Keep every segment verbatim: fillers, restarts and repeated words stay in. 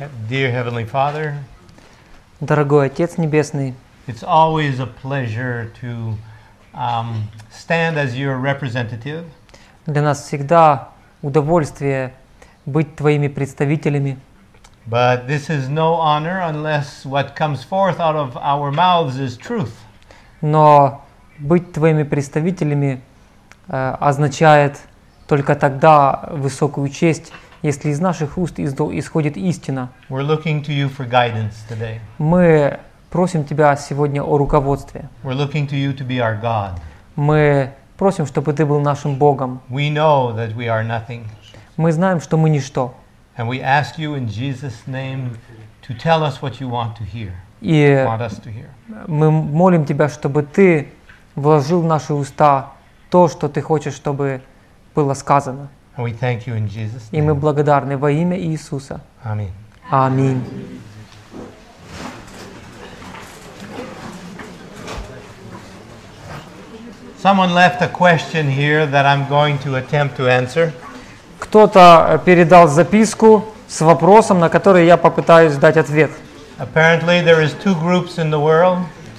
Dear Heavenly Father, Дорогой Отец Небесный, it's always a pleasure to um, stand as your representative. для нас всегда удовольствие быть Твоими представителями. But this is no honor unless what comes forth out of our mouths is truth. Но быть Твоими представителями э, означает только тогда высокую честь, если из наших уст исходит истина. We're looking to you for guidance today. Мы просим Тебя сегодня о руководстве. We're looking to you to be our God. Мы просим, чтобы Ты был нашим Богом. We know that we are nothing. Мы знаем, что мы ничто. And we ask you in Jesus' name to tell us what you want to hear. И Want us to hear. мы молим Тебя, чтобы Ты вложил в наши уста то, что Ты хочешь, чтобы было сказано. And we thank you in Jesus' И мы name. благодарны во имя Иисуса. Amen. Аминь. Someone left a question here that I'm going to attempt to answer. Кто-то передал записку с вопросом, на который я попытаюсь дать ответ. Apparently there is two groups in the world.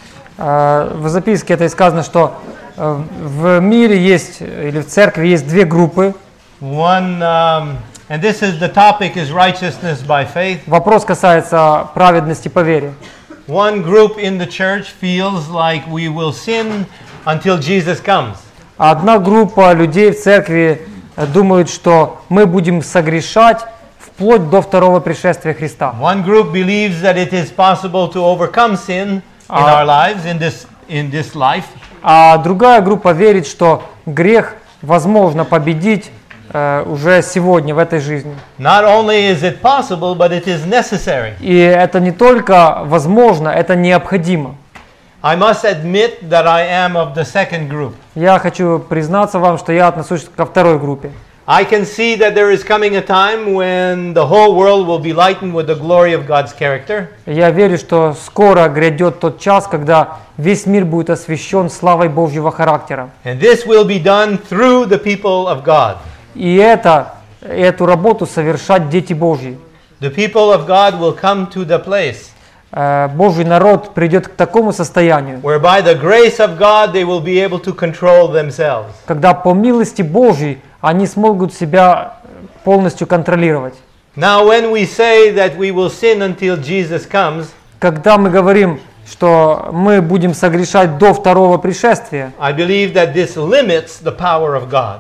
Э, В записке это и сказано, что э, в мире есть, или в церкви есть две группы. One, um, and this is the topic is righteousness by faith. Вопрос касается праведности по вере. One group in the church feels like we will sin until Jesus comes. Одна группа людей в церкви э, думают, что мы будем согрешать вплоть до второго пришествия Христа. One group believes that it is possible to overcome sin in Ah. our lives, in this in this life. А другая группа верит, что грех возможно победить э, уже сегодня, в этой жизни. Not only is it possible, but it is necessary. И это не только возможно, это необходимо. I must admit that I am of the second group. Я хочу признаться вам, что я отношусь ко второй группе. I can see that there is coming a time when the whole world will be lightened with the glory of God's character. Я верю, что скоро грядет тот час, когда весь мир будет освящен славой Божьего характера. And this will be done through the people of God. И это, эту работу совершать дети Божьи. The people of God will come to the place Э, Божий народ придет к такому состоянию, where by the grace of God they will be able to control themselves. когда по милости Божьей они смогут себя полностью контролировать. Now when we say that we will sin until Jesus comes, Когда мы говорим, что мы будем согрешать до второго пришествия, I believe that this limits the power of God.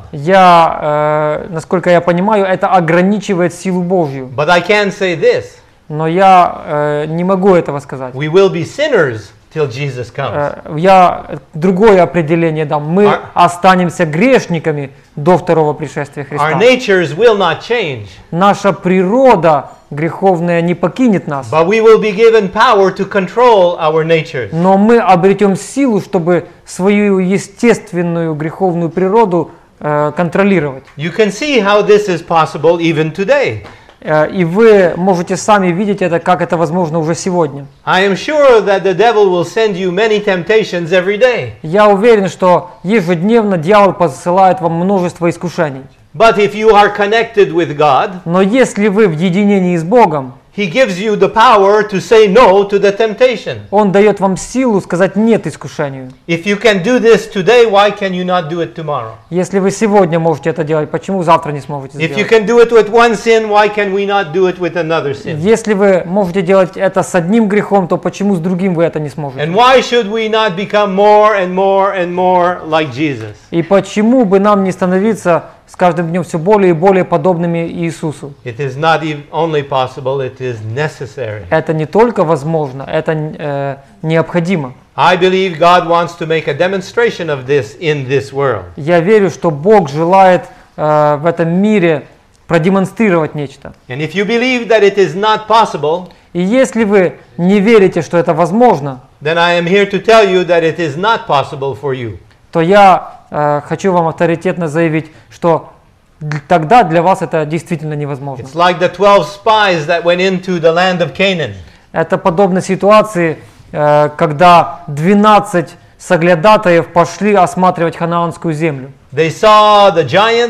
я, э, насколько я понимаю, это ограничивает силу Божью. But I can say this, Но я э, не могу этого сказать. we will be sinners till Jesus comes. Э, я другое определение дам. Мы Our- останемся грешниками до второго пришествия Our Христа. natures will not change, Наша природа греховная не покинет нас, but we will be given power to control our natures. но мы обретем силу, чтобы свою естественную греховную природу э, контролировать. You can see how this is possible even today. Э, И вы можете сами видеть это, как это возможно уже сегодня. I am sure that the devil will send you many temptations every day. Я уверен, что ежедневно дьявол посылает вам множество искушений. But if you are connected with God, Но если вы в единении с Богом, He gives you the power to say no to the temptation. Он дает вам силу сказать «нет» искушению. If you can do this today, why can you not do it tomorrow? Если вы сегодня можете это делать, почему завтра не сможете If you сделать? can do it with one sin, why can we not do it with another sin? Если вы можете делать это с одним грехом, то почему с другим вы это не сможете? And why should we not become more and more and more like Jesus? И почему бы нам не становиться с каждым днем все более и более подобными Иисусу? It is not even only possible, it is necessary. Это не только возможно, это э, необходимо. I believe God wants to make a demonstration of this in this world. Я верю, что Бог желает э, в этом мире продемонстрировать нечто. And if you believe that it is not possible, И если вы не верите, что это возможно, then I am here to tell you that it is not possible for you. то я э, хочу вам авторитетно заявить, что д- тогда для вас это действительно невозможно. It's like the twelve spies that went into the land of Canaan. Это подобно ситуации, э, когда двенадцать соглядатаев пошли осматривать ханаанскую землю. They saw the giants,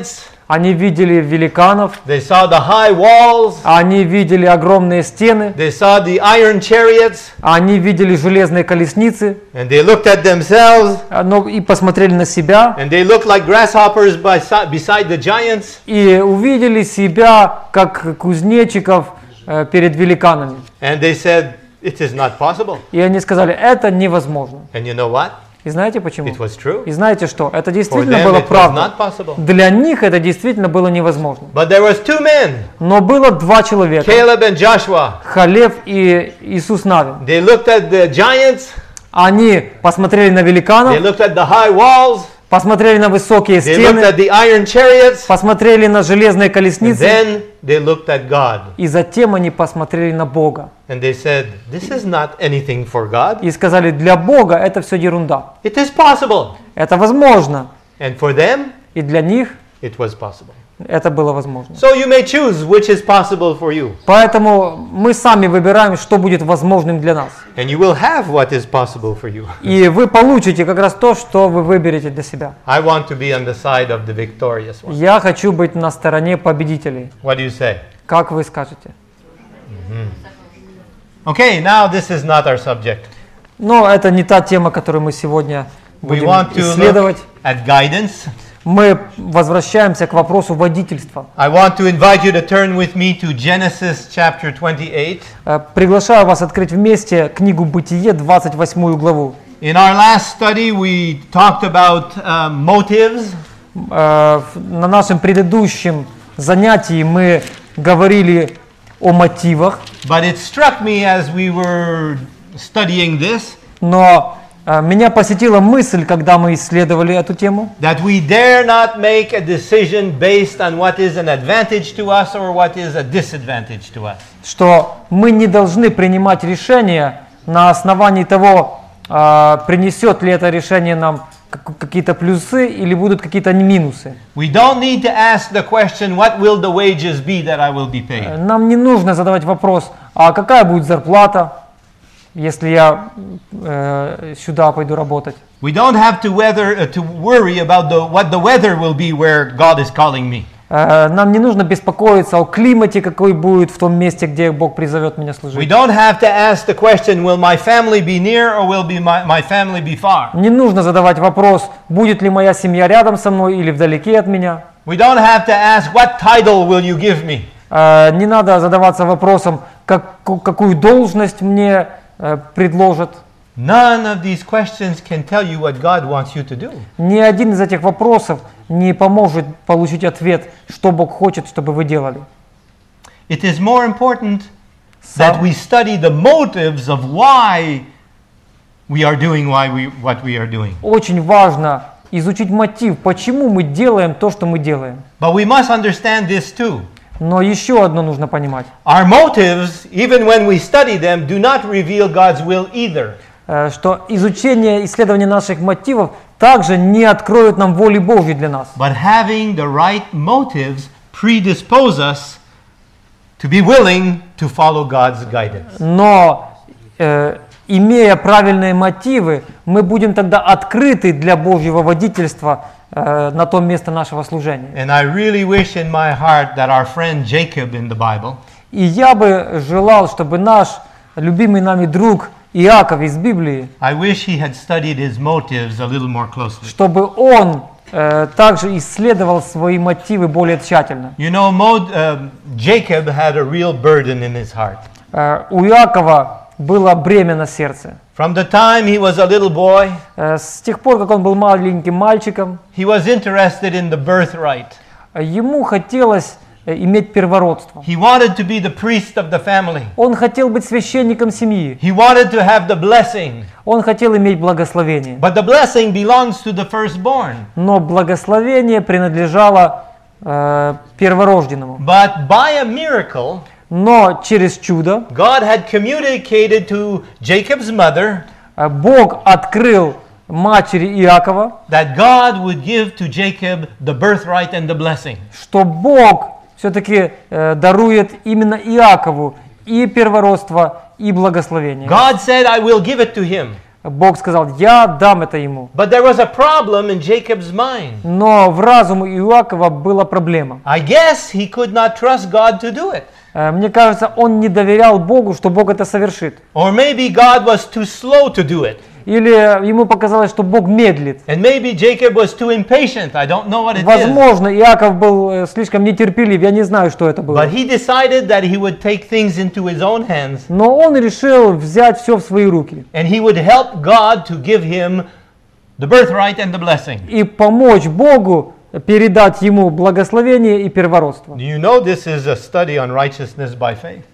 Они видели великанов, They saw the high walls. они видели огромные стены, They saw the iron chariots. они видели железные колесницы, And they looked at themselves. но и посмотрели на себя, And they looked like grasshoppers beside, beside the giants. и увидели себя как кузнечиков э, перед великанами. And they said, it is not possible. И они сказали, это невозможно. And you know what? И знаете почему? It was true. И знаете что? Это For действительно them было it was правда. not possible. Для них это действительно было невозможно. But there was two men, Но было два человека, Caleb and Joshua. Халев и Иисус Навин. They looked at the giants. Они посмотрели на They великанов, looked at the high walls. посмотрели на высокие They looked стены, at the iron chariots. посмотрели на железные And колесницы, then they looked at God. и затем они посмотрели на Бога. And they said, this is not anything for God. И сказали, для Бога это все ерунда. It is possible. Это возможно. And for them, И для них it was possible. это было возможно. So you may choose which is possible for you. Поэтому мы сами выбираем, что будет возможным для нас. And you will have what is possible for you. И вы получите как раз то, что вы выберете для себя. I want to be on the side of the victorious one. Я хочу быть на стороне победителей. What do you say? Как вы скажете? Okay, now this is not our subject. Но это не та тема, которую мы сегодня We будем want to исследовать. look at guidance. Мы возвращаемся к вопросу водительства. I want to invite you to turn with me to Genesis chapter twenty-eight. Э, Приглашаю вас открыть вместе книгу «Бытие», двадцать восьмую главу. In our last study, we talked about uh, motives. Э, в- На нашем предыдущем занятии мы говорили о мотивах, But it struck me as we were studying this но э, меня посетила мысль, когда мы исследовали эту тему, that we dare not make a decision based on what is an advantage to us or what is a disadvantage to us. что мы не должны принимать решения на основании того, э, принесет ли это решение нам как- какие-то плюсы или будут какие-то минусы. We don't need to ask the question, what will the wages be that I will be paid? Нам не нужно задавать вопрос, а какая будет зарплата, если я э, сюда пойду работать. We don't have to, weather, uh, to worry about the, what the weather will be where God is calling me. Э, Нам не нужно беспокоиться о климате, какой будет в том месте, где Бог призовет меня We служить. don't have to ask the question, will my family be near or will be my, my family be far? Не нужно задавать вопрос, будет ли моя семья рядом со мной или вдалеке от меня. We don't have to ask, what title will you give me? Э, Не надо задаваться вопросом, как, какую должность мне э, предложат. None of these questions can tell you what God wants you to do. Ни один из этих вопросов не поможет получить ответ, что Бог хочет, чтобы вы делали. It is more important that Сам- we study the motives of why we are doing why we, what we are doing. Очень важно изучить мотив, почему мы делаем то, что мы делаем. But we must understand this too. Но еще одно нужно понимать, Our motives, even when we study them, do not reveal God's will either. э, что изучение, исследование наших мотивов также не откроет нам воли Божьей для нас. But having the right motives predispose us to be willing to follow God's guidance. Но э, имея правильные мотивы, мы будем тогда открыты для Божьего водительства э, на то место нашего служения. And I really wish in my heart that our friend Jacob in the Bible И я бы желал, чтобы наш любимый нами друг Иаков из Библии, I wish he had studied his motives a little more closely. чтобы он э, также исследовал свои мотивы более тщательно. You know, Mo, uh, Jacob had a real burden in his heart. Э, у Иакова было бремя на сердце. From the time he was a little boy, Э, с тех пор, как он был маленьким мальчиком, he was interested in the birthright. э, ему хотелось э, иметь первородство. He wanted to be the priest of the family. Он хотел быть священником семьи. He wanted to have the blessing. Он хотел иметь благословение. But the blessing belongs to the firstborn. Но благословение принадлежало э, перворожденному. But by a miracle, Но через чудо God had communicated to Jacob's mother э, Бог открыл матери Иакова, that God would give to Jacob the birthright and the blessing. что Бог все-таки э, дарует именно Иакову и первородство, и благословение. God said, I will give it to him. Бог сказал: «Я дам это ему». But there was a problem in Jacob's mind. Но в разуме Иакова была проблема. I guess he could not trust God to do it. Э, Мне кажется, он не доверял Богу, что Бог это совершит. Or maybe God was too slow to do it. Или ему показалось, что Бог медлит. And maybe Jacob was too impatient. I don't know what it is. Возможно, Иаков был э, слишком нетерпелив, я не знаю, что это было. But he decided that he would take things into his own hands Но он решил взять все в свои руки and he would help God to give him the birthright and the blessing. и помочь Богу передать ему благословение и первородство. Do you know this is a study on righteousness by faith?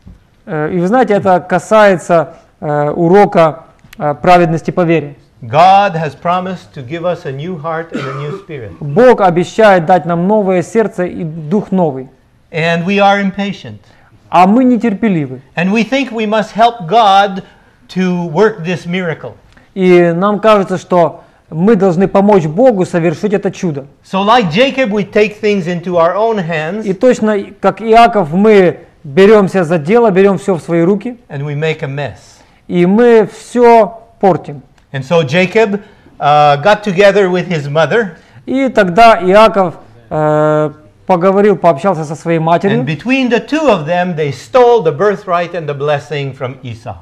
Э, И вы знаете, это касается э, урока э, праведности по вере. God has promised to give us a new heart and a new spirit. Бог обещает дать нам новое сердце и дух новый. And we are impatient. А мы нетерпеливы. And we think we must help God to work this miracle. И нам кажется, что мы должны помочь Богу совершить это чудо. So like Jacob, we take things into our own hands И точно как Иаков, мы беремся за дело, берем все в свои руки, and we make a mess. и мы все портим. And so Jacob uh, got together with his mother, И тогда Иаков э, поговорил, пообщался со своей and матерью, between the two of them, they stole the birthright and the blessing from Esau.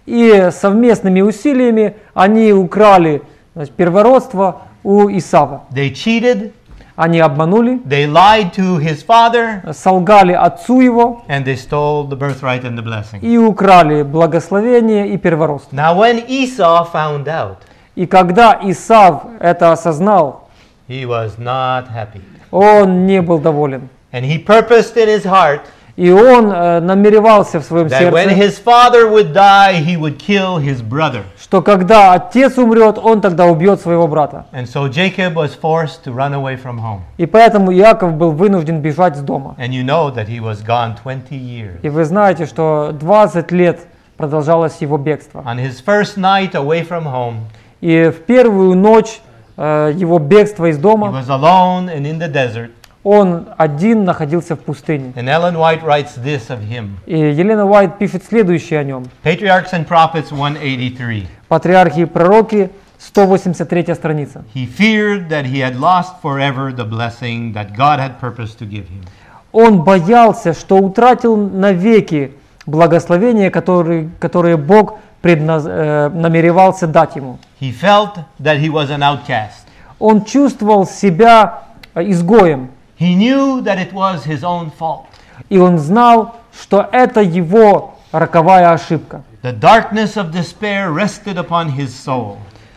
и совместными усилиями они украли, значит, первородство у Исава. They cheated, Они обманули, they lied to his father, солгали отцу его and they stole the birthright and the blessing. и украли благословение и первородство. Now when Esau found out, И когда Исав это осознал, he was not happy. он не был доволен. And he purposed in his heart И он э, намеревался в своем that when сердце, his father would die, he would kill his brother. что когда отец умрет, он тогда убьет своего брата. And so Jacob was forced to run away from home. И поэтому Иаков был вынужден бежать с дома. And you know that he was gone twenty years. И вы знаете, что двадцать лет продолжалось его бегство. On his first night away from home, И в первую ночь э, его бегства из he дома was alone and in the desert. он один находился в пустыне. And Ellen White writes this of him. И Елена Уайт пишет следующее о нем. Patriarchs and Prophets one eighty-three. Патриархи и пророки, сто восемьдесят третья страница. He feared that he had lost forever the blessing that God had purposed to give him. Он боялся, что утратил навеки благословения, которые, которые Бог предназ... э, намеревался дать ему. He felt that he was an outcast. Он чувствовал себя э, изгоем, He knew that it was his own fault. и он знал, что это его роковая ошибка. The darkness of despair rested upon his soul.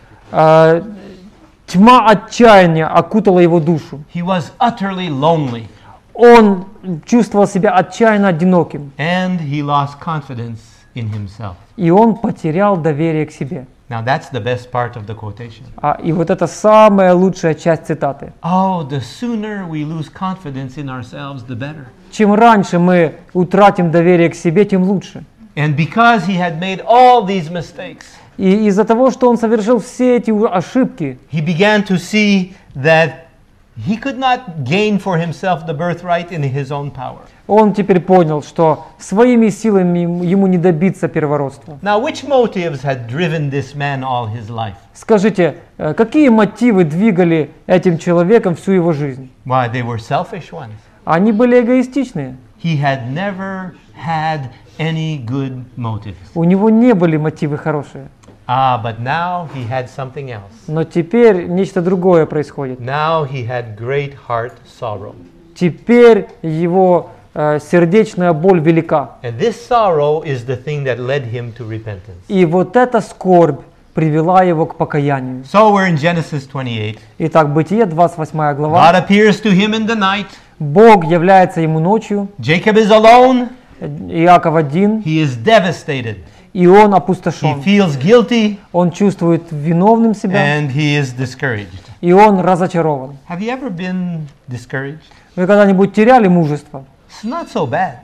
Э, Тьма отчаяния окутала его душу. He was utterly lonely, Он чувствовал себя отчаянно одиноким, and he lost confidence in himself. и он потерял доверие к себе. Now that's the best part of the quotation. А, и вот это самая лучшая часть цитаты. Oh, the sooner we lose confidence in ourselves, the better. Чем раньше мы утратим доверие к себе, тем лучше. And because he had made all these mistakes, И из-за того, что он совершил все эти у- ошибки, he began to see that he could not gain for himself the birthright in his own power. он теперь понял, что своими силами ему- ему не добиться первородства. Now, which motives had driven this man all his life? Скажите, э, какие мотивы двигали этим человеком всю его жизнь? Why, they were selfish ones. Они были эгоистичные. He had never had any good motives. У него не были мотивы хорошие. Ah, but now he had something else. Но теперь нечто другое происходит. Now he had great heart sorrow. Теперь его э, сердечная боль велика. And this sorrow is the thing that led him to repentance. И вот эта скорбь привела его к покаянию. So we're in Genesis twenty-eight. Итак, Бытие, двадцать восьмая God глава. appears to him in the night. Бог является ему ночью. Jacob is alone. Иаков один, He is devastated. и он He опустошен. feels guilty Он чувствует виновным себя, and he is discouraged. и он разочарован. Have you ever been discouraged? Вы когда-нибудь теряли мужество? It's not so bad.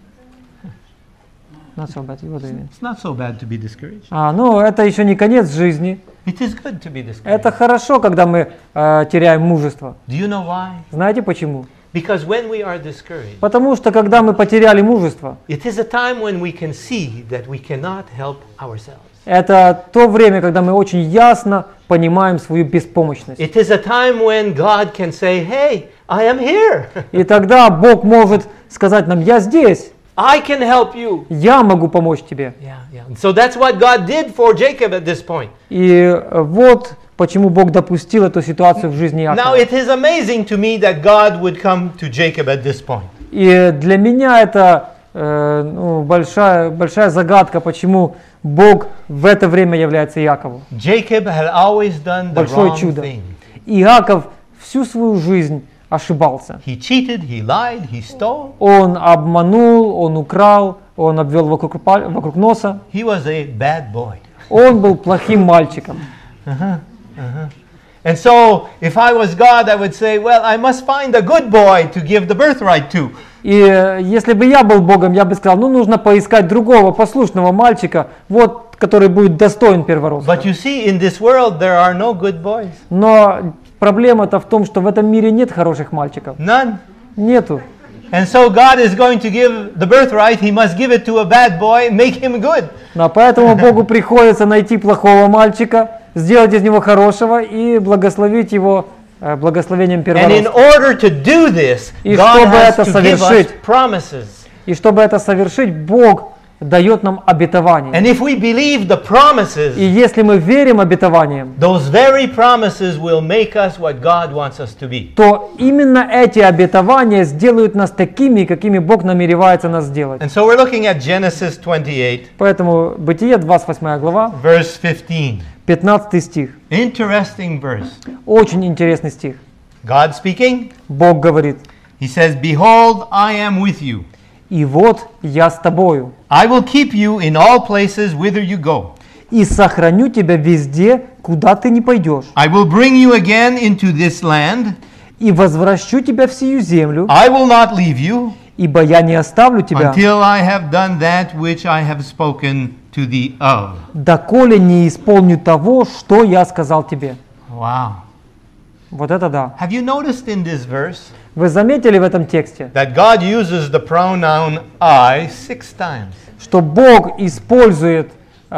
Not so bad, what do you mean? It's not so bad to be discouraged. А, ну, это еще не конец жизни. It is good to be discouraged. Это хорошо, когда мы э, теряем мужество. Do you know why? Знаете почему? Because when we are discouraged, Потому что когда мы потеряли мужество, it is a time when we can see that we cannot help ourselves. Это то время, когда мы очень ясно понимаем свою беспомощность. It is a time when God can say, hey, I am here. И тогда Бог может сказать нам: я здесь, I can help you. я могу помочь тебе. Yeah, yeah. So that's what God did for Jacob at this point. И вот почему Бог допустил эту ситуацию в жизни Now Иакова. it is amazing to me that God would come to Jacob at this point. И для меня это э, ну, большая, большая загадка, почему Бог в это время является Иаковом. Jacob had always done the Большое wrong чудо. thing. Иаков всю свою жизнь ошибался. He cheated, he lied, he stole. Он обманул, он украл, он обвел вокруг, паль- вокруг носа. He was a bad boy. Он был плохим мальчиком. And so, if I was God, I would say, well, I must find a good boy to give the birthright to. И э, если бы я был Богом, я бы сказал: ну нужно поискать другого послушного мальчика, вот, который будет достоин первородства. But you see, in this world, there are no good boys. Но проблема-то в том, что в этом мире нет хороших мальчиков. None. Нету. And so God is going to give the birthright, he must give it to a bad boy, make him good. Но поэтому Богу приходится найти плохого мальчика, сделать из него хорошего и благословить его э, благословением And in первородства. order to do this, И God чтобы has это to give us совершить, promises. И чтобы это совершить, Бог дает нам обетование. And if we believe the И promises, если мы верим обетованиям, those very promises will make us what God wants us to be. то именно эти обетования сделают нас такими, какими Бог намеревается нас сделать. And so we're looking at Genesis twenty-eight, Поэтому Бытие, двадцать восьмая глава, verse fifteen. пятнадцатый стих. Interesting verse. Очень интересный стих. God speaking, Бог говорит: he says, behold, I am with you. «И вот я с тобою, I will keep you in all places whither you go. и сохраню тебя везде, куда ты не пойдешь, I will bring you again into this land. и возвращу тебя в сию землю, I will not leave you ибо я не оставлю тебя, until I have done that which I have spoken to thee of. доколе не исполню того, что я сказал тебе». Wow. Вот это да. Have you noticed in this verse Вы заметили в этом тексте, that God uses the pronoun I six times? что Бог использует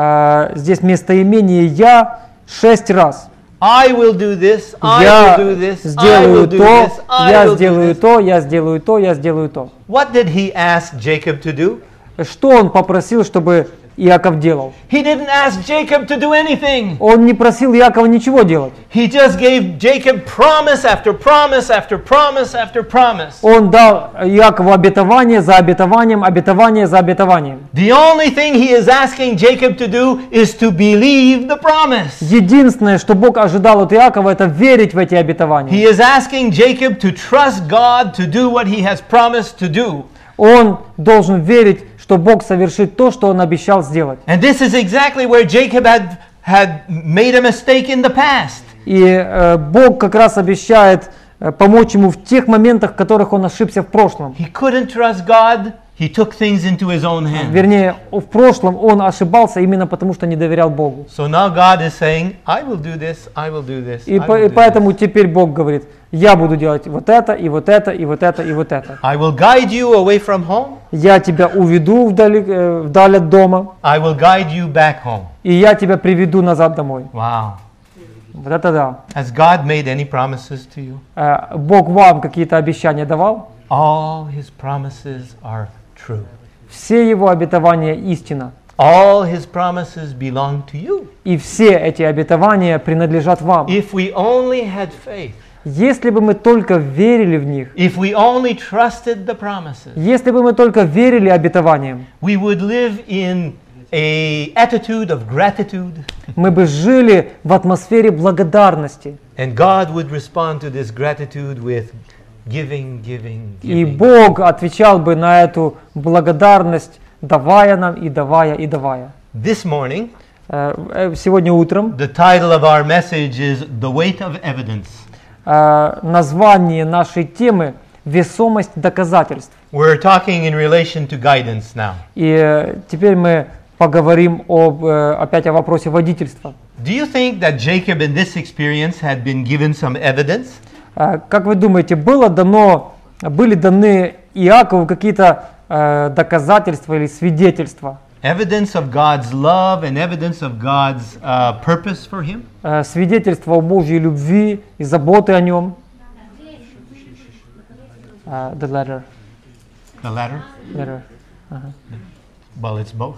э, здесь местоимение «я» шесть раз. I will do this, I Я will do this, I сделаю will do то, this, I я will do сделаю this. то, я сделаю то, я сделаю то. What did he ask Jacob to do? Что он попросил, чтобы Иаков делал? He didn't ask Jacob to do anything. Он не просил Иакова ничего делать. He just gave Jacob promise after promise after promise after promise. Он дал Иакову обетование за обетованием, обетование за обетованием. The only thing he is asking Jacob to do is to believe the promise. Единственное, что Бог ожидал от Иакова, это верить в эти обетования. He is asking Jacob to trust God to do what he has promised to do. Он должен верить, что Бог совершит то, что он обещал сделать. And this is exactly where Jacob had, had made a mistake in the past. И э, Бог как раз обещает э, помочь ему в тех моментах, в которых он ошибся в прошлом. He couldn't trust God. He took things into his own hands. Вернее, в прошлом он ошибался именно потому, что не доверял Богу. So now God is saying, I will do this, I will do this, И, I по- will и do поэтому теперь Бог говорит: я буду делать вот это, и вот это, и вот это, и вот это. this. I will guide you away from home. Я тебя уведу вдали, э, вдаль от дома, I will guide you back home. и я тебя приведу назад домой. Wow. Вот это да. Has God made any promises to you? Э, Бог вам какие-то обещания давал? All his promises are true. Все его обетования истина. All his promises belong to you. И все эти обетования принадлежат вам. If we only had faith, Если бы мы только верили в них, if we only trusted the promises, если бы мы только верили обетованиям, we would live in a attitude of gratitude, мы бы жили в атмосфере благодарности. and God would respond to this gratitude with giving, giving, И giving. Бог отвечал бы на эту благодарность, давая нам и давая и давая. This morning, Э, э, Сегодня утром the title of our message is The Weight of Evidence. э, название нашей темы «Весомость доказательств». We're talking in relation to guidance now. И э, теперь мы поговорим об, э, опять о вопросе водительства. Do you think that Jacob in this experience had been given some evidence? Э, Как вы думаете, было дано, были даны Иакову какие-то э, доказательства или свидетельства? evidence of God's love and evidence of God's uh, purpose for him. Э, свидетельство о Божьей любви и заботы о нем. Uh, the letter. The latter? Letter. Uh-huh. Well, it's both.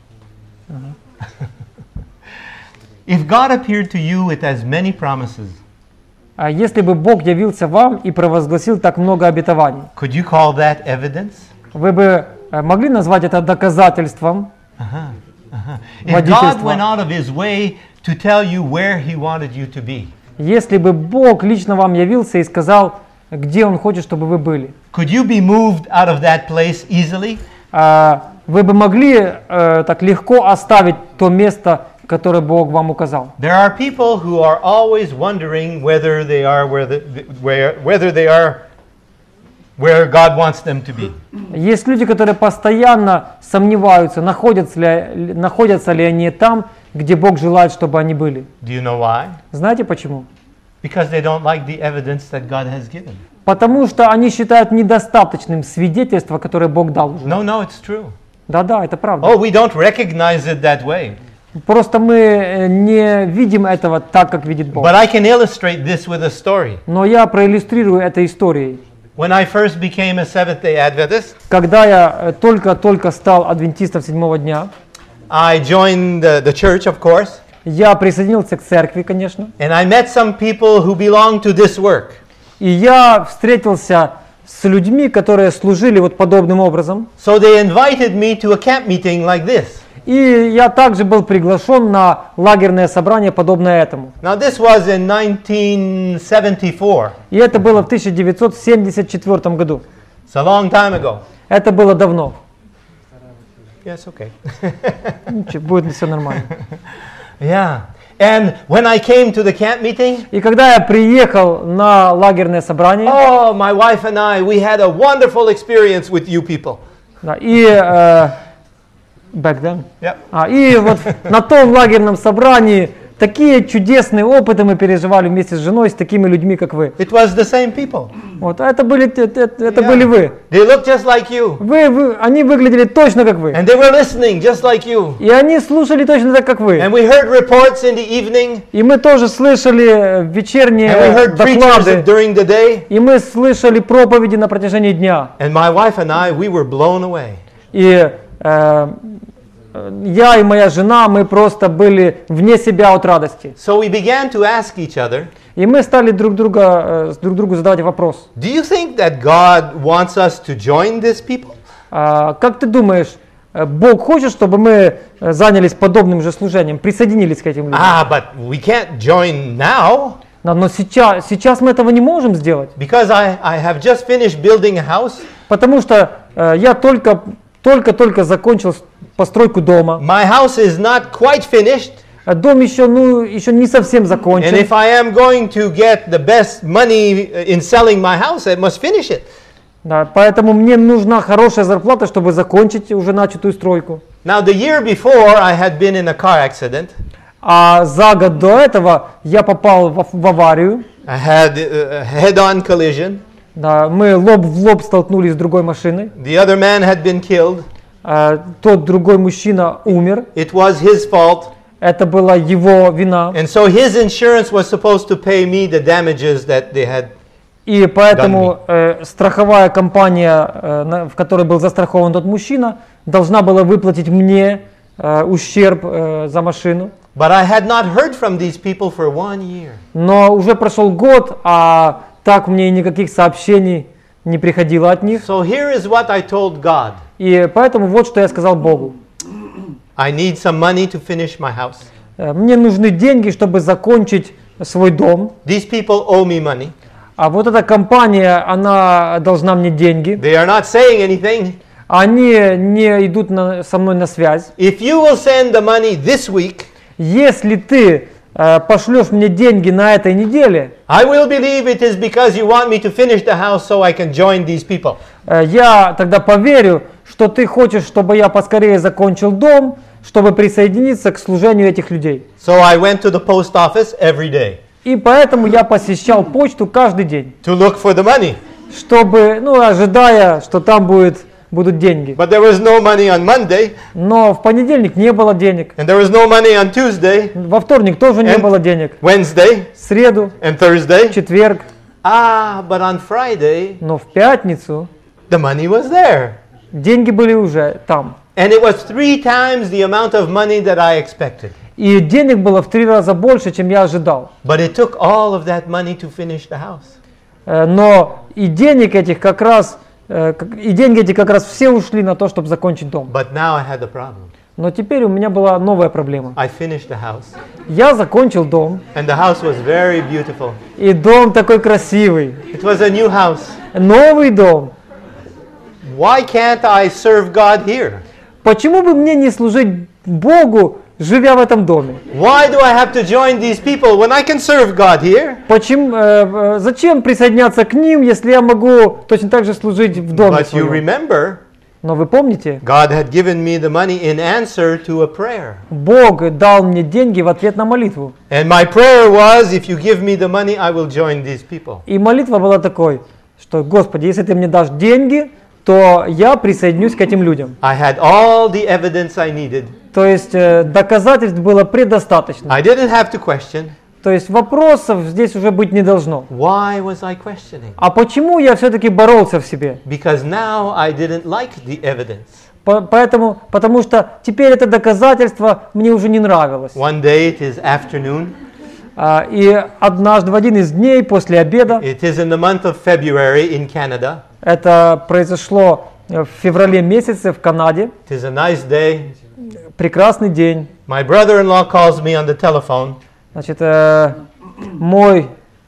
If God appeared to you with as many promises, А если бы Бог явился вам и провозгласил так много обетований, could you call that evidence? вы бы э, могли назвать это доказательством? Uh-huh. Uh-huh. If God Водительство. went out of his way to tell you where he wanted you to be, Если бы Бог лично вам явился и сказал, где Он хочет, чтобы вы были, could you be moved out of that place easily? а, вы бы могли э, так легко оставить то место, которое Бог вам указал? There are people who are always wondering whether they are where the, where whether they are where God wants them to be. Есть люди, которые постоянно сомневаются, находятся ли, находятся ли они там, где Бог желает, чтобы они были. Do you know why? Знаете почему? Because they don't like the evidence that God has given. Потому что они считают недостаточным свидетельство, которое Бог дал уже. No, no, it's true. Да-да, это правда. Oh, we don't recognize it that way. Просто мы э, не видим этого так, как видит Бог. But I can illustrate this with a story. Но я проиллюстрирую это историей. When I first became a Seventh-day Adventist, Когда я э, только-только стал адвентистом седьмого дня, I joined the, the church, of course, я присоединился к церкви, конечно, and I met some people who belonged to this work. и я встретился с людьми, которые служили вот подобным образом. So they invited me to a camp meeting like this. И я также был приглашен на лагерное собрание, подобное этому. Now this was in nineteen seventy-four. И это было в тысяча девятьсот семьдесят четвёртом году. It's a long time ago. Это было давно. Yes, okay. Ничего, будет все нормально. Yeah. And when I came to the camp meeting, И когда я приехал на лагерное собрание, oh, my wife and I, we had a wonderful experience with you people. да, и э, back then, Yep. а, и вот на том лагерном собрании такие чудесные опыты мы переживали вместе с женой, с такими людьми, как вы. It was the same people. Вот, а это были, это, это Yeah. были вы. They looked just like you. Вы, вы. Они выглядели точно как вы. And they were listening just like you. И они слушали точно так, как вы. And we heard reports in the evening. И мы тоже слышали And we вечерние heard preachers доклады. during the day. И мы слышали проповеди на протяжении дня. And my wife and I, we were blown away. И э, я и моя жена, мы просто были вне себя от радости. So we began to ask each other, И мы стали друг, друга, э, друг другу задавать вопрос. do you think that God wants us to join these people? А, как ты думаешь, э, Бог хочет, чтобы мы э, занялись подобным же служением, присоединились к этим людям? Ah, but we can't join now Но, но сейчас, сейчас мы этого не можем сделать, because I, I have just finished building a house. потому что э, я только, только-только закончил с- постройку дома. My house is not quite finished. А Дом еще, ну, еще не совсем And закончен. if I am going to get the best money in selling my house, I must finish it. Да, поэтому мне нужна хорошая зарплата, чтобы закончить уже начатую стройку. Now, the year before, I had been in a car accident. А за год до этого я попал в, в аварию. I had a head-on collision. Да, мы лоб в лоб столкнулись с другой машиной. The other man had been killed. А, тот другой мужчина умер. It was his fault. Это была его вина. And so his insurance was supposed to pay me the damages that they had. И поэтому э, страховая компания, э, на, в которой был застрахован тот мужчина, должна была выплатить мне э, ущерб э, за машину. But I had not heard from these people for one year. Но уже прошел год, а так мне никаких сообщений не приходило от них. So here is what I told God. И поэтому вот что я сказал Богу. I need some money to finish my house. Э, Мне нужны деньги, чтобы закончить свой дом. These people owe me money. А вот эта компания, она должна мне деньги. They are not saying anything. Они не идут на- со мной на связь. If you will send the money this week, Если ты э, пошлешь мне деньги на этой неделе, I will believe it is because you want me to finish the house so I can join these people. э, я тогда поверю, что ты хочешь, чтобы я поскорее закончил дом, чтобы присоединиться к служению этих людей. So I went to the post office every day И поэтому я посещал почту каждый день, to look for the money. чтобы, ну, ожидая, что там будет будут деньги. But there was no money on Monday, Но в понедельник не было денег. and there was no money on Tuesday, Во вторник тоже не And- было денег. Wednesday, В среду, and Thursday. в четверг. Ah, but on Friday, Но в пятницу the money was there. деньги были уже там. And it was three times the amount of money that I expected. И денег было в три раза больше, чем я ожидал. But it took all of that money to finish the house. Э, Но и денег этих как раз, э, как- и деньги эти как раз все ушли на то, чтобы закончить дом. But now I had a problem. Но теперь у меня была новая проблема. I finished the house, Я закончил дом, and the house was very beautiful. и дом такой красивый. It was a new house. Новый дом. Why can't I serve God here? Почему бы мне не служить Богу, живя в этом доме? Why do I have to join these people when I can serve God here? Почему, э, э, зачем присоединяться к ним, если я могу точно так же служить в доме But you своем? remember, Но вы помните, God had given me the money in answer to a prayer. Бог дал мне деньги в ответ на молитву. And my prayer was, if you give me the money, I will join these people. И молитва была такой, что, Господи, если ты мне дашь деньги, то я присоединюсь к этим людям. I had all the evidence I needed. То есть э, доказательств было предостаточно. I didn't have to question. То есть вопросов здесь уже быть не должно. Why was I questioning? А почему я все-таки боролся в себе? Because now I didn't like the evidence. По- Поэтому, потому что теперь это доказательство мне уже не нравилось. One day it is afternoon. А, И однажды в один из дней после обеда, It is in the month of February in Canada. это произошло в феврале месяце в Канаде, It is a nice day. прекрасный день. My brother-in-law calls me on the telephone. Значит, э, мой,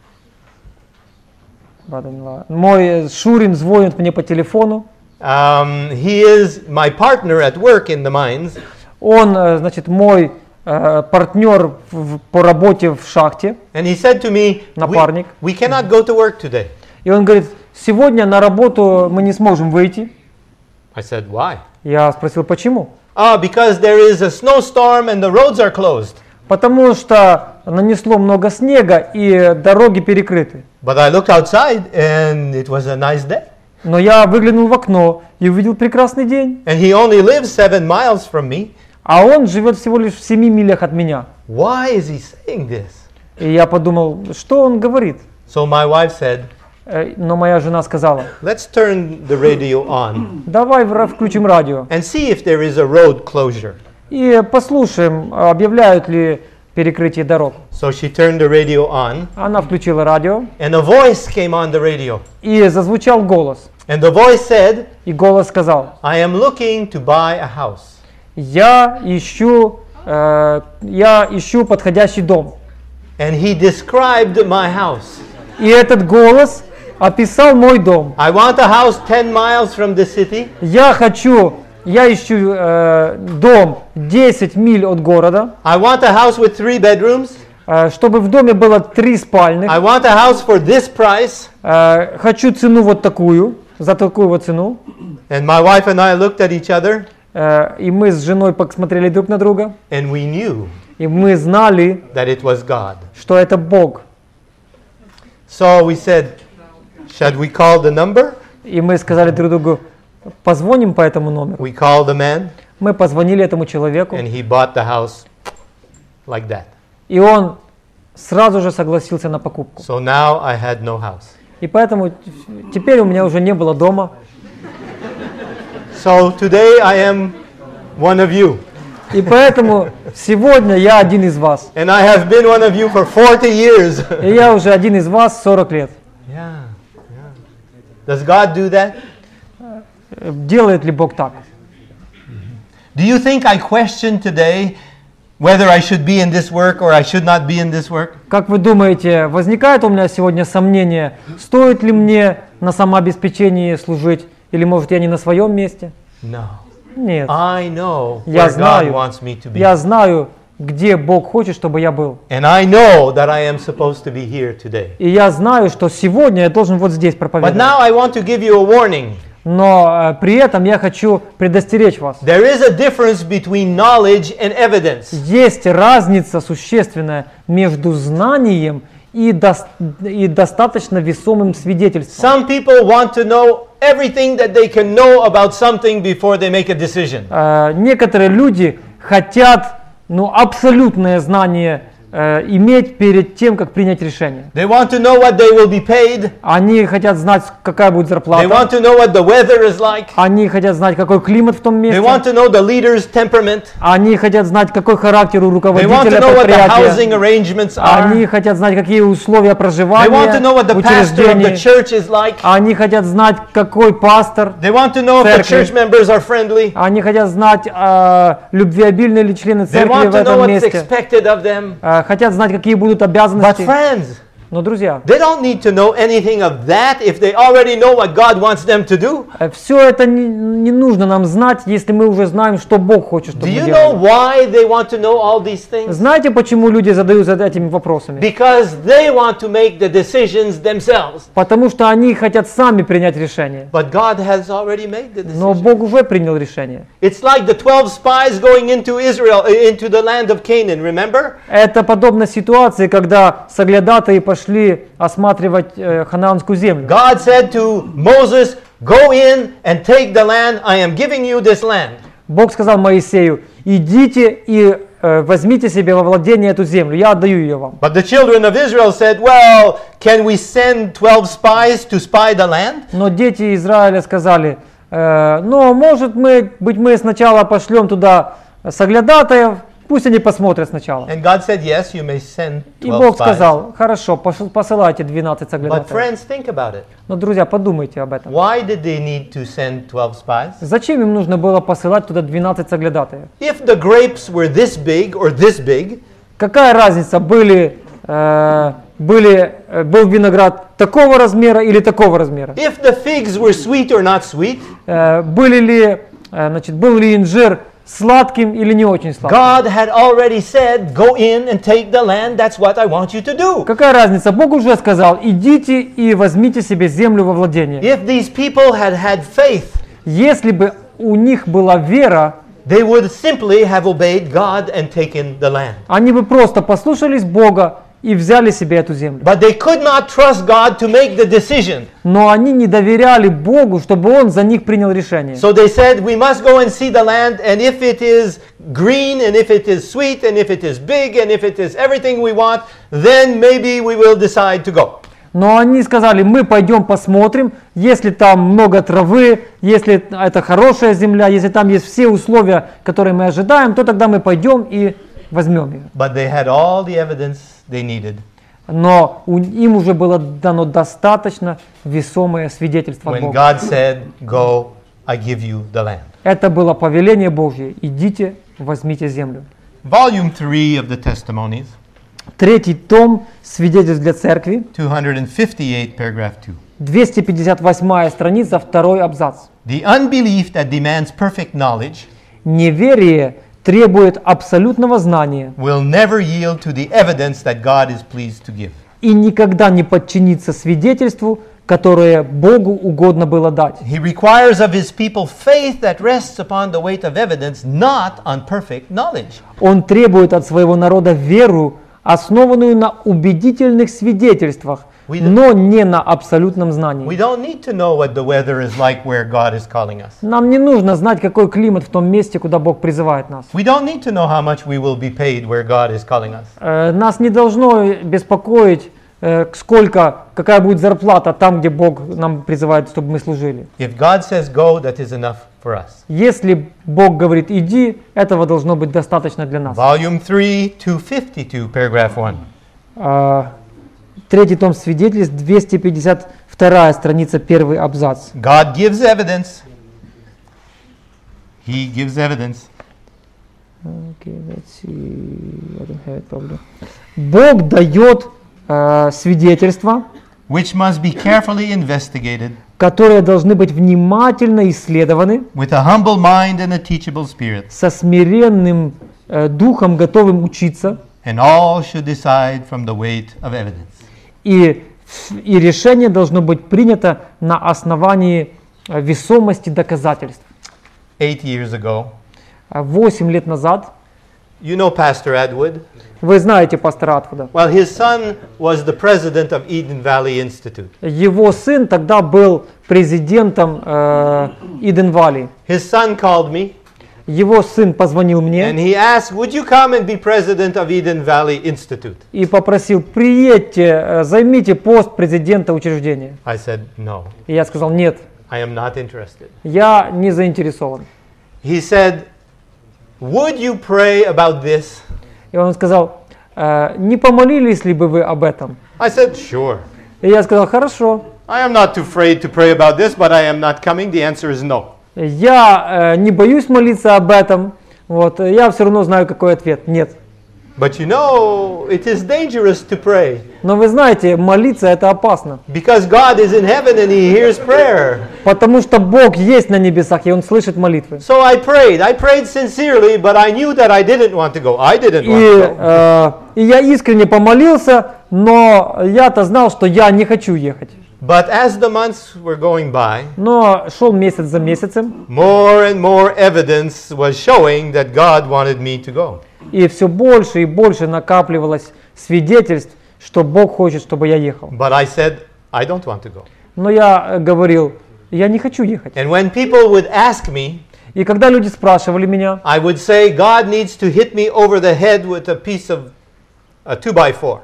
мой Шурин звонит мне по телефону. Um, he is my partner at work in the mines. Он, э, значит, мой э, партнер в- по работе в шахте. And he said to me, we, Напарник. we cannot go to work today. И он говорит, сегодня на работу мы не сможем выйти. I said, why? Я спросил, почему? Ah, because there is a snowstorm and the roads are closed. Потому что нанесло много снега и дороги перекрыты. But I looked outside and it was a nice day. Но я выглянул в окно и увидел прекрасный день. And he only lives seven miles from me. А он живет всего лишь в семи милях от меня. Why is he saying this? И я подумал, что он говорит? So my wife said, Э, Но моя жена сказала, let's turn the radio on давай вра- включим радио and see if there is a road closure. и послушаем, объявляют ли перекрытие дорог. So she turned the radio on Она включила радио, and a voice came on the radio. и зазвучал голос. And the voice said, И голос сказал, I am looking to buy a house. я ищу, э, я ищу подходящий дом. And he described my house. И этот голос описал мой дом. I want a house ten miles from the city. Я хочу, я ищу э, дом десять миль от города, I want a house with three bedrooms. э, чтобы в доме было три спальных. I want a house for this price. Э, хочу цену вот такую, за такую вот цену. And my wife and I looked at each other Э, и мы с женой посмотрели друг на друга, and we knew и мы знали, that it was God. что это Бог. So we said, should we call the number? И мы сказали друг другу, позвоним по этому номеру. We called the man Мы позвонили этому человеку, and he bought the house like that. и он сразу же согласился на покупку. So now I had no house. И поэтому теперь у меня уже не было дома. So today I am one of you. И поэтому сегодня я один из вас. And I have been one of you for forty years. И я уже один из вас сорок лет. Yeah, yeah. Does God do that? Делает ли Бог так? Do you think I question today whether I should be in this work or I should not be in this work? Как вы думаете, возникает у меня сегодня сомнение, стоит ли мне на самообеспечении служить, или может я не на своем месте? No. Нет. I know Я where God знаю, wants me to be. я знаю, где Бог хочет, чтобы я был. And I know that I am supposed to be here today. И я знаю, что сегодня я должен вот здесь But проповедовать. now I want to give you a warning. Но э, при этом я хочу предостеречь вас. There is a difference between knowledge and evidence. Есть разница существенная между знанием и, дос- и достаточно весомым свидетельством. Some people want to know everything that they can know about something before they make a decision. Э, некоторые люди хотят ну, абсолютное знание э, иметь перед тем, как принять решение. They want to know what they will be paid. Они хотят знать, какая будет They зарплата. want to know what the weather is like. Они хотят знать, какой климат в том They месте. want to know the leader's temperament. Они хотят знать, какой характер у They want to руководителя know what the предприятия. housing arrangements are. Они хотят знать, какие условия They want to проживания know what the в pastor of the учреждении. church is like. Они хотят знать, какой пастор. They want to know if the Церкви. church members are friendly. Они хотят знать, э, любвеобильные ли члены They церкви want в to know этом what's месте. expected of them. Э, хотят знать, какие будут But обязанности. friends, Но, друзья, they don't need to know anything of that if they already know what God wants them to do. все это не, не нужно нам знать, если мы уже знаем, что Бог хочет, чтобы Do мы you know делали. why they want to know all these things? Знаете, почему люди задаются этими вопросами? Because they want to make the decisions themselves. Потому что они хотят сами принять решение. But God has already made the Но decision. Бог уже принял решение. It's like the twelve spies going into Israel, uh, into the land of Canaan, remember? Это подобно ситуации, когда соглядатаи пошли осматривать э, ханаанскую землю. God said to Moses, go in and take the land. I am giving you this land. Бог сказал Моисею: идите и э, возьмите себе во владение эту землю, я отдаю ее вам. But the children of Israel said, well, can we send twelve spies to spy the land? Но дети Израиля сказали: э, ну, может, мы, быть, мы сначала пошлем туда соглядатаев, пусть они посмотрят сначала. And God said, yes, you may send И twelve Бог spies. сказал: хорошо, пош- посылайте двенадцать But соглядатаев. friends, think about it. Но, друзья, подумайте об этом. Why did they need to send twelve spies? Зачем им нужно было посылать туда двенадцать соглядатаев? If the grapes were this big or this big, Какая разница, были, э, были, э, был виноград такого размера или такого размера? if the figs were sweet or not sweet, Э, были ли, э, значит, был ли инжир сладким или не очень сладким? God had already said, go in and take the land. That's what I want you to do. Какая разница? Бог уже сказал: идите и возьмите себе землю во владение. If these people had had faith, Если бы у них была вера, they would simply have obeyed God and taken the land. они бы просто послушались Бога и взяли себе эту землю. But they could not trust God to make the decision. Но они не доверяли Богу, чтобы Он за них принял решение. So they said, we must go and see the land, and if it is green, and if it is sweet, and if it is big, and if it is everything we want, then maybe we will decide to go. Но они сказали: мы пойдем посмотрим, если там много травы, если это хорошая земля, если там есть все условия, которые мы ожидаем, то тогда мы пойдем и возьмем ее. But they had all the evidence they needed Но у- им уже было дано достаточно весомое свидетельство от when Бога. God said, go, I give you the land. Это было повеление Божье: идите, возьмите землю. Volume three of the Testimonies, Третий том свидетельств для церкви, two fifty-eight, paragraph two. двести пятьдесят восьмая страница, второй абзац. The unbelief that demands perfect knowledge Неверие требует абсолютного знания will never yield to the evidence that God is pleased to give. и никогда не подчинится свидетельству, которое Богу угодно было дать. He requires of his people faith that rests upon the weight of evidence, not on perfect knowledge. Он требует от своего народа веру, основанную на убедительных свидетельствах, We don't- но не на абсолютном We знании. don't need to know what the weather is like where God is calling us. Нам не нужно знать, какой климат в том месте, куда Бог призывает нас. We don't need to know how much we will be paid where God is calling us. Э, Нас не должно беспокоить, э, сколько, какая будет зарплата там, где Бог нам призывает, чтобы мы служили. If God says go, that is enough for us. Если Бог говорит «иди», этого должно быть достаточно для нас. Volume three, two fifty-two, paragraph one. А, Третий том свидетельств, двести пятьдесят вторая страница, первый абзац. God gives evidence. He gives evidence. Okay, let's see. I don't have it probably. Бог дает э, свидетельства, Which must be carefully investigated которые должны быть внимательно исследованы, with a humble mind and a teachable spirit. со смиренным э, духом, готовым учиться, And all should decide from the weight of evidence. и, и решение должно быть принято на основании э, весомости доказательств. Eight years ago, Восемь лет назад You know Pastor Atwood? Вы знаете пастора Атвуда. Well, his son was the president of Eden Valley Institute. Его сын тогда был президентом э, Иден Валли. His son called me Его сын позвонил and мне he asked, would you come and be president of Eden Valley Institute? и попросил: приедьте, э, займите пост президента учреждения. I said, no, И я сказал: нет, I am not interested. я не заинтересован. He said, would you pray about this? И он сказал: «Э, не помолились ли бы вы об этом? I said, sure. И я сказал: хорошо. I am not too afraid to pray about this, but I am not coming. The answer is no. Я э, не боюсь молиться об этом. Вот, я все равно знаю, какой ответ. Нет. But you know, it is dangerous to pray Но вы знаете, молиться это опасно. because God is in heaven and He hears prayer. Потому что Бог есть на небесах, и Он слышит молитвы. So I prayed. I prayed sincerely, but I knew that I didn't want to go. I didn't И, want to go. э, и я искренне помолился, но я-то знал, что я не хочу ехать. But as the months were going by, Но шел месяц за месяцем, more and more evidence was showing that God wanted me to go. и все больше и больше накапливалось свидетельств, что Бог хочет, чтобы я ехал. But I said, I don't want to go. Но я э, говорил: я не хочу ехать. And when people would ask me, И когда люди спрашивали меня, I would say, God needs to hit me over the head with a piece of a two by four.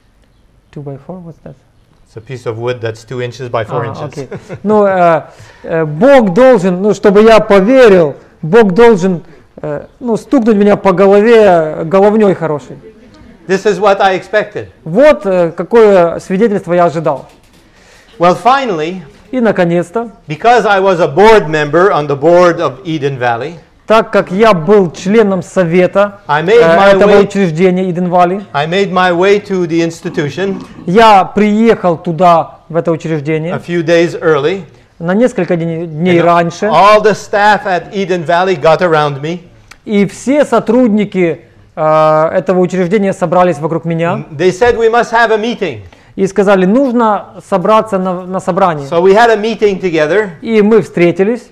two by four, what's that? It's a piece of wood that's two inches by four А, inches. окей. Ну, э, э, Бог должен, ну, чтобы я поверил, Бог должен, э, ну, стукнуть меня по голове головней хорошей. This is what I expected. Вот э, какое свидетельство я ожидал. Well, finally, И, наконец-то, because I was a board member on the board of Eden Valley, так как я был членом совета I э, made my этого way. учреждения Иден Валли, I made my way to the institution я приехал туда, в это a учреждение, few days early. на несколько дней, дней And раньше, all the staff at Eden Valley got around me. и все сотрудники э, этого учреждения собрались вокруг меня They said we must have a meeting. и сказали: нужно собраться на, на собрании. So we had a meeting together, И мы встретились,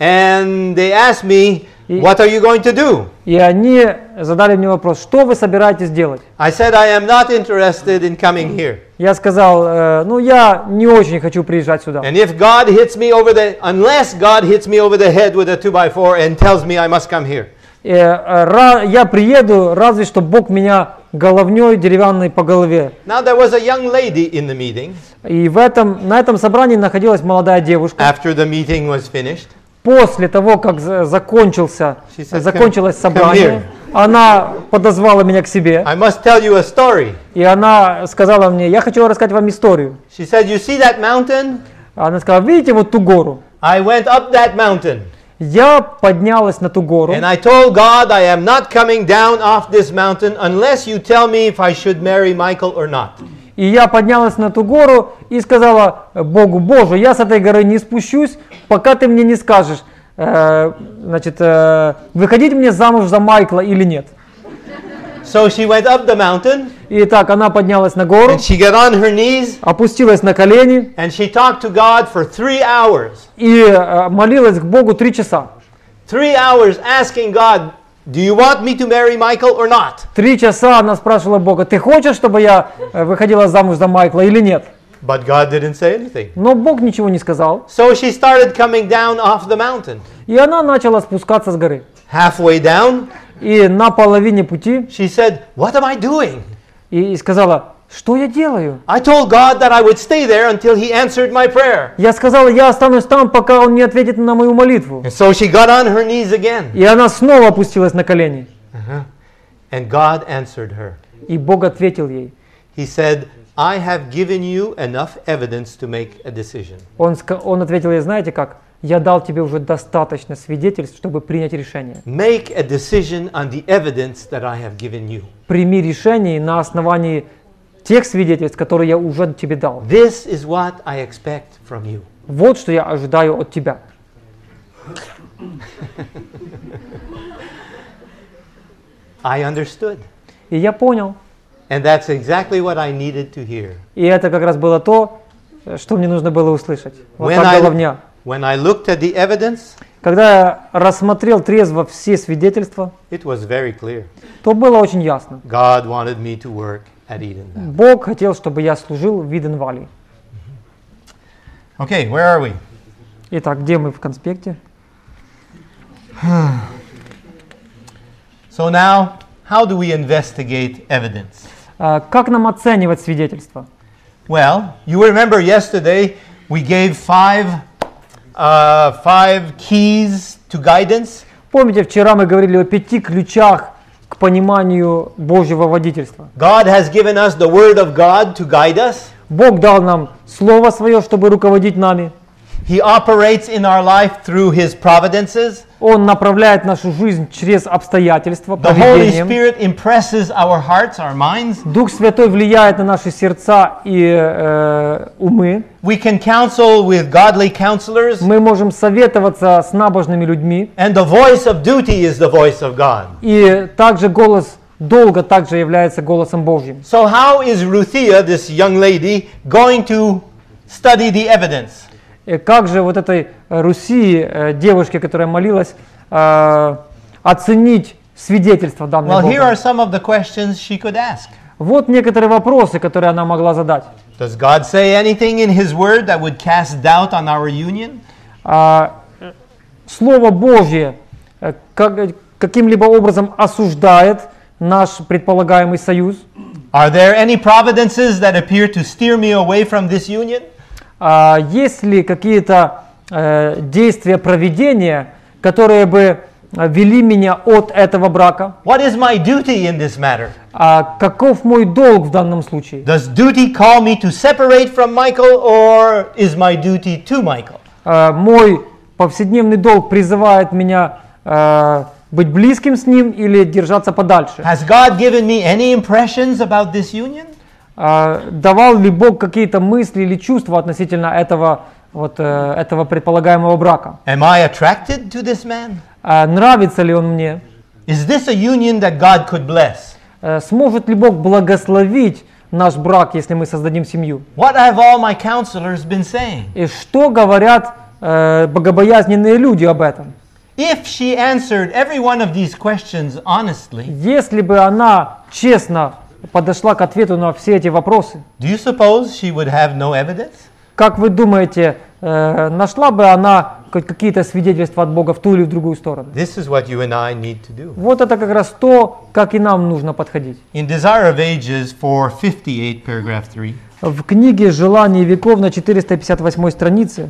and they asked me, И- what are you going to do? и они задали мне вопрос: что вы собираетесь делать? I said, I am not interested in coming here. Я сказал: «Э, ну я не очень хочу приезжать сюда. And if God hits me over the, unless God hits me over the head with a two by four and tells me I must come here. Э, э, ра- я приеду, разве что Бог меня головней деревянной по голове». Now there was a young lady in the meeting И в этом, на этом собрании находилась молодая девушка. after the meeting was finished. После того, как за- закончился, She said, закончилось "Come- come собрание, она подозвала меня к себе, I must tell you a story. и она сказала мне: я хочу рассказать вам историю. She said, you see that mountain? Она сказала: видите вот ту гору? I went up that mountain Я поднялась на ту гору, and I told God I am not coming down off this mountain unless you tell me if I should marry Michael or not. и я поднялась на ту гору и сказала Богу: Боже, я с этой горы не спущусь, пока ты мне не скажешь, э, значит, э, выходить мне замуж за Майкла или нет. So she went up the mountain И так она поднялась на гору, and she got on her knees опустилась на колени and she talked to God for three hours. и э, молилась к Богу три часа. Three hours asking God, do you want me to marry Michael or not? Три часа она спрашивала Бога: ты хочешь, чтобы я э, выходила замуж за Майкла или нет? But God didn't say anything. Но Бог ничего не сказал. So she started coming down off the mountain. И она начала спускаться с горы. Halfway down, И на половине пути she said, what am I doing? и, и сказала: что я делаю? I told God that I would stay there until He answered my prayer. Я сказала: я останусь там, пока он не ответит на мою молитву. And so she got on her knees again. И она снова опустилась на колени. Uh-huh. And God answered her. И Бог ответил ей. He said, I have given you enough evidence to make a decision. Он, ска- он ответил ей: знаете как? Я дал тебе уже достаточно свидетельств, чтобы принять решение. Make a decision on the evidence that I have given you. Прими решение на основании тех свидетельств, которые я уже тебе дал. This is what I expect from you. Вот что я ожидаю от тебя. I understood. И я понял. And that's exactly what I needed to hear. И это как раз было то, что мне нужно было услышать. Вот When так I, головня. when I looked at the evidence, когда я рассмотрел трезво все свидетельства, it was very clear. то было очень ясно. God wanted me to work at Eden Valley. Бог хотел, чтобы я служил в Иден Валли. Okay, where are we? Итак, где мы в конспекте? So now, how do we investigate evidence? А, Как нам оценивать свидетельства? Well, you remember yesterday we gave five, uh, five keys to guidance. Помните, вчера мы говорили о пяти ключах к пониманию Божьего водительства. God has given us the Word of God to guide us. Бог дал нам Слово Свое, чтобы руководить нами. He operates in our life through His providences. Он направляет нашу жизнь через обстоятельства, The Holy провидением. Spirit impresses our hearts, our minds. Дух Святой влияет на наши сердца и э, умы. We can counsel with godly counselors. Мы можем советоваться с набожными людьми. And the voice of duty is the voice of God. И также голос долга также является голосом Божьим. So how is Ruthia, this young lady, going to study the evidence? И как же вот этой Руси, э, девушке, которая молилась, э, оценить свидетельство данное Well, here are Богом? some of the questions she could ask. Вот некоторые вопросы, которые она могла задать. Does God say anything in His Word that would cast doubt on our union? А, Слово Божье э, как, каким-либо образом осуждает наш предполагаемый союз? Are there any providences that appear to steer me away from this union? А, есть ли какие-то э, действия провидения, которые бы э, вели меня от этого брака? What is my duty in this matter? А каков мой долг в данном случае? Does duty call me to separate from Michael, or is my duty to Michael? А, мой повседневный долг призывает меня э, быть близким с ним или держаться подальше? Has God given me any impressions about this union? А, давал ли Бог какие-то мысли или чувства относительно этого, вот, э, этого предполагаемого брака? Am I attracted to this man? А, нравится ли он мне? Is this a union that God could bless? Э, сможет ли Бог благословить наш брак, если мы создадим семью? What have all my counselors been saying? И что говорят э, богобоязненные люди об этом? If she answered every one of these questions honestly, Если бы она честно подошла к ответу на все эти вопросы, do you suppose she would have no evidence? как вы думаете, э, нашла бы она хоть какие-то свидетельства от Бога в ту или в другую сторону? This is what you and I need to do. Вот это как раз то, как и нам нужно подходить. In Desire of Ages four fifty-eight, paragraph three, В книге «Желание веков» на четыреста пятьдесят восьмой странице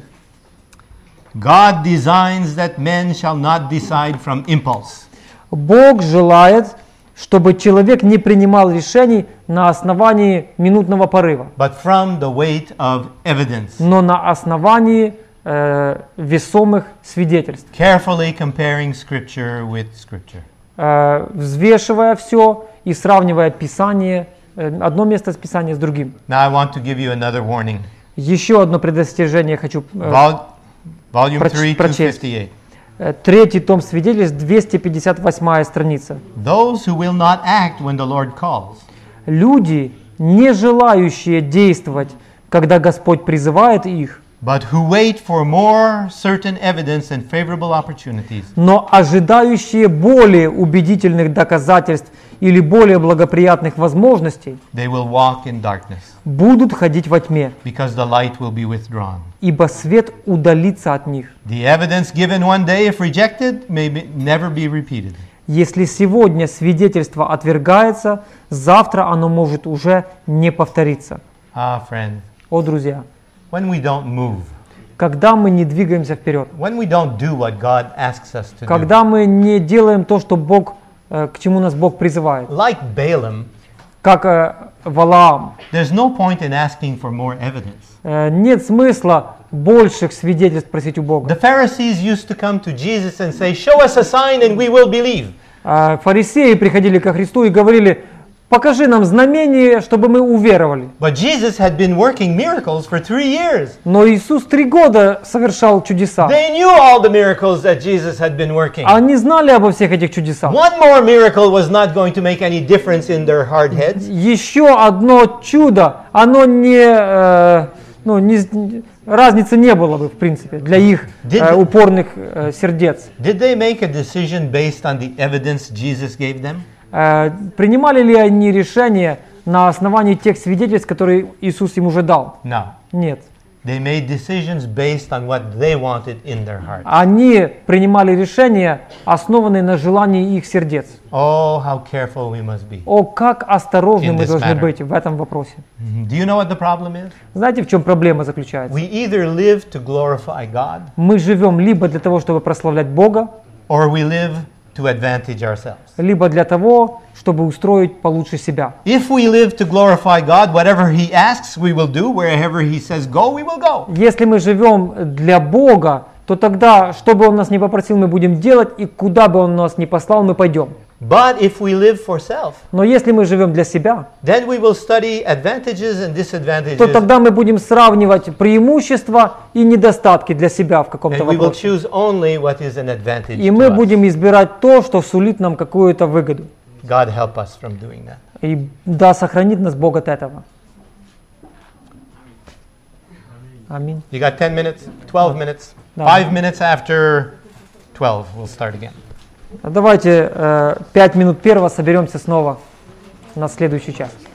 God designs that men shall not decide from impulse, Бог желает, чтобы человек не принимал решений на основании минутного порыва, but from the weight of evidence, но на основании э, весомых свидетельств, carefully comparing Scripture with Scripture. э, взвешивая все и сравнивая Писание, э, одно место с Писания с другим. Now I want to give you another warning. Еще одно предостережение хочу э, Vol- volume проч- three, two прочесть. fifty-eight. Э, Третий том свидетельств, двести пятьдесят восьмая страница. Those who will not act when the Lord calls, Люди, не желающие действовать, когда Господь призывает их, but who wait for more certain evidence and favorable opportunities, но ожидающие более убедительных доказательств или более благоприятных возможностей, they will walk in darkness, будут ходить во тьме, because the light will be withdrawn. ибо свет удалится от них. The evidence given one day, if rejected, may be, never be repeated. Если сегодня свидетельство отвергается, завтра оно может уже не повториться. Ah, friend, О, друзья, when we don't move, когда мы не двигаемся вперед, when we don't do what God asks us to do, когда мы не делаем то, что Бог, э, к чему нас Бог призывает, like Balaam, как э, Валаам, there's no point in asking for more evidence. э, нет смысла больших свидетельств просить у Бога. The Pharisees used to come to Jesus and say, "Show us a sign and we will believe." А фарисеи приходили ко Христу и говорили: покажи нам знамение, чтобы мы уверовали. But Jesus had been working miracles for three years. Но Иисус три года совершал чудеса. They knew all the miracles that Jesus had been working. Они знали обо всех этих чудесах. One more miracle was not going to make any difference in their hard heads. Еще одно чудо, оно не, э, ну, не, разницы не было бы, в принципе, для их э, упорных э, сердец. Did they make a decision based on the evidence Jesus gave them? Э, принимали ли они решение на основании тех свидетельств, которые Иисус им уже дал? No. Нет. They made decisions based on what they wanted in their heart. Они принимали решения, основанные на желании их сердец. Oh, how careful we must be. О, как осторожны In мы this должны matter. быть в этом вопросе. Mhm. Do you know what the problem is? Знаете, в чем проблема заключается? We either live to glorify God, Мы живем либо для того, чтобы прославлять Бога, or we live to advantage ourselves. либо для того, чтобы устроить получше себя. If we live to glorify God, whatever He asks, we will do. Wherever He says go, we will go. Если мы живем для Бога, то тогда, что бы Он нас ни попросил, мы будем делать, и куда бы Он нас ни послал, мы пойдем. But if we live for self, Но если мы живем для себя, then we will study advantages and disadvantages, то тогда мы будем сравнивать преимущества и недостатки для себя в каком-то and we will вопросе. choose only what is an advantage И to мы us. будем избирать то, что сулит нам какую-то выгоду. God help us from doing that. И да, сохранит нас Бог от этого. Аминь. You got ten minutes, twelve minutes, Да. five minutes after twelve, we'll start again. Давайте э, пять минут первого соберемся снова на следующий час.